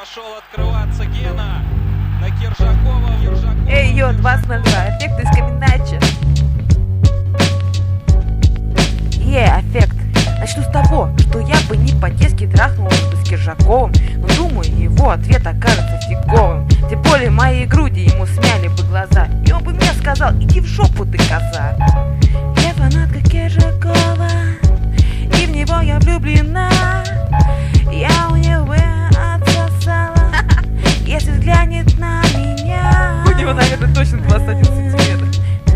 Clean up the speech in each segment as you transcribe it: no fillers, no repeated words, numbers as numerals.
пошел открываться Гена на Киржакова. Эй, йо, 202, эффект из Каменача. Аффект. Начну с того, что я бы не по-детски трахнулась бы с Киржаковым, но думаю, его ответ окажется фиговым. Тем более мои груди ему смяли бы глаза, и он бы мне сказал: иди в жопу ты, коза. Я фанатка Киржакова, и в него я влюблена. Я у него отсосала, если взглянет на меня. У него, наверное, точно 21 сантиметр.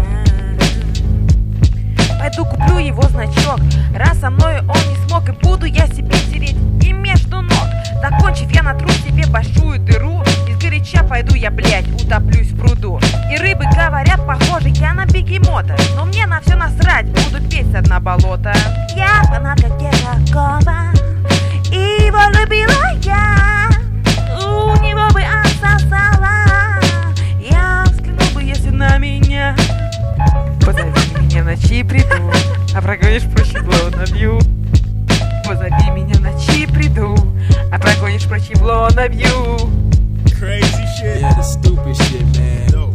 Пойду куплю его значок, раз со мной он не смог, и буду я себе тереть и между ног. Закончив, я натру себе большую дыру, и сгоряча пойду я, блядь, утоплюсь в пруду. И рыбы говорят, похоже, я на бегемота, но мне на все насрать, буду петь со дна болота. Я фанатка Киржакова, и его любила я, у него бы отсосала. Я взглянул бы, если на меня. Позови меня в ночи, приду, а прогонишь прочь ебло набью. Позови меня в ночи, приду, а прогонишь прочь ебло набью. Crazy shit. Yeah, the stupid shit, man. No.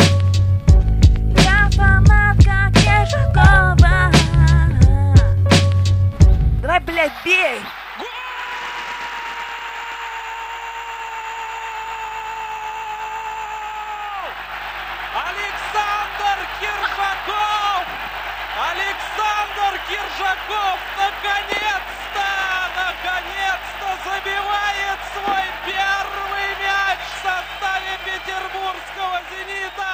Я фанатка Киржакова. Давай, блядь, бей! Александр Киржаков! Александр Киржаков наконец-то забивает свой первый мяч в составе петербургского «Зенита».